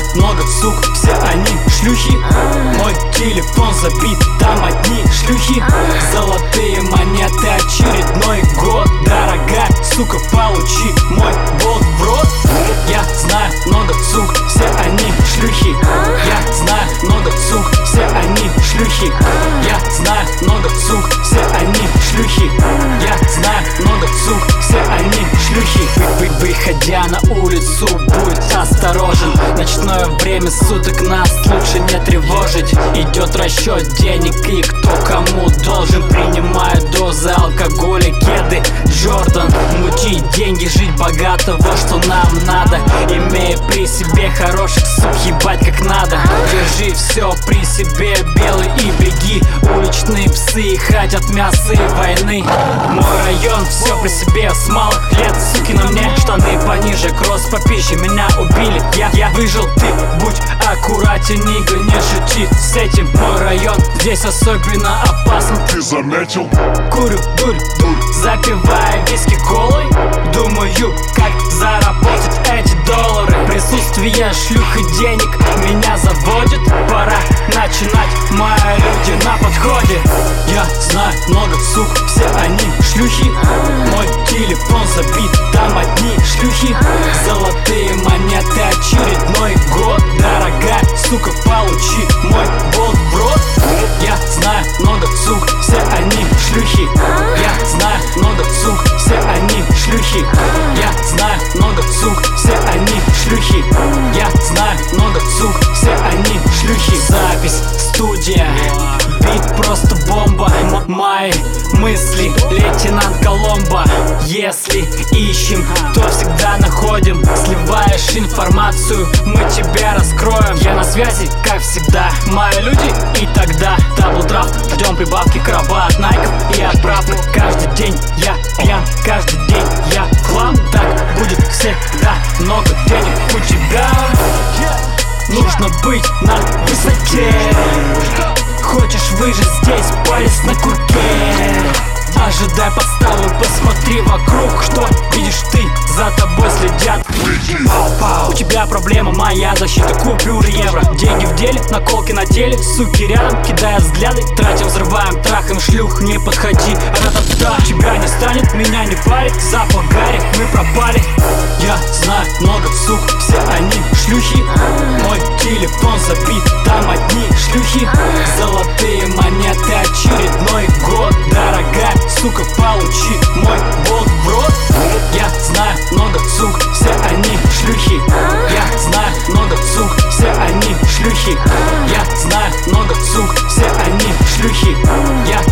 много сук, все они шлюхи. Мой телефон забит, там одни шлюхи. Золотые монеты, очередной год. Дорогая сука, получи мой болт в рот. Я знаю много сук, все они шлюхи. Я знаю много сук, все они шлюхи. Я знаю много сук, все они шлюхи. Я знаю много сук, все они шлюхи. Выходя на улицу, будь осторожен. Ночное время суток нас лучше не тревожить. Идет расчет денег и кто кому должен. Принимаю дозы алкоголя, кеды Джордан. Мутить деньги, жить богато, вот что нам надо. Имея при себе хороших сук, ебать как надо. Держи все при себе, белый и беги. Уличные псы хотят мяса и войны. Мой район все при себе, с малых лет суки на мне. Штаны пониже, кросс по пище, меня убили. Я выжил, ты будь аккуратен, нига, не шути с этим. Мой район здесь особенно опасен. Ты заметил? Курю, дурь, запивая виски колой. Думаю, как заработать эти доллары. Присутствие шлюх и денег меня заводит. Пора начинать, мои люди на подходе. Я знаю много сук, все они шлюхи. Мой телефон забит, там одни шлюхи. Золотые монеты, очередной год. Дорогая сука, получи мой болт в рот. Я знаю много сук, все они шлюхи. Я знаю много сук, все они шлюхи. Я знаю много сук, все они шлюхи. Я знаю много сук, все они шлюхи. Запись, студия, бит просто бомба. Мои мысли, лейтенант Коломбо. Если ищем, то всегда находим. Сливаешь информацию, мы тебя раскроем. Я на связи, как всегда, мои люди. И тогда даблдрафт, ждем прибавки краба от найков и отправок. Каждый день я пьян, каждый день я хлам. Так будет всегда, много денег у тебя. Нужно быть на высоте. Хочешь выжить здесь, палец на курке. Ожидай подставу, посмотри вокруг. Что видишь ты, за тобой следят. У тебя проблема, моя защита, купюры евро. Деньги в деле, наколки на теле. Суки рядом, кидая взгляды. Тратим, взрываем, трахаем шлюх, не подходи. Ра-та-та, тебя не станет, меня не парит. Запах гари, мы пропали. Я знаю много сук, все они шлюхи. Мой телефон забит, там одни шлюхи. Золотые монеты, очередной год. Дорогая сука, получи мой болт в рот. Я знаю много сук, все они шлюхи. Я знаю много сук, все они шлюхи. Я знаю много сук, все они шлюхи. Я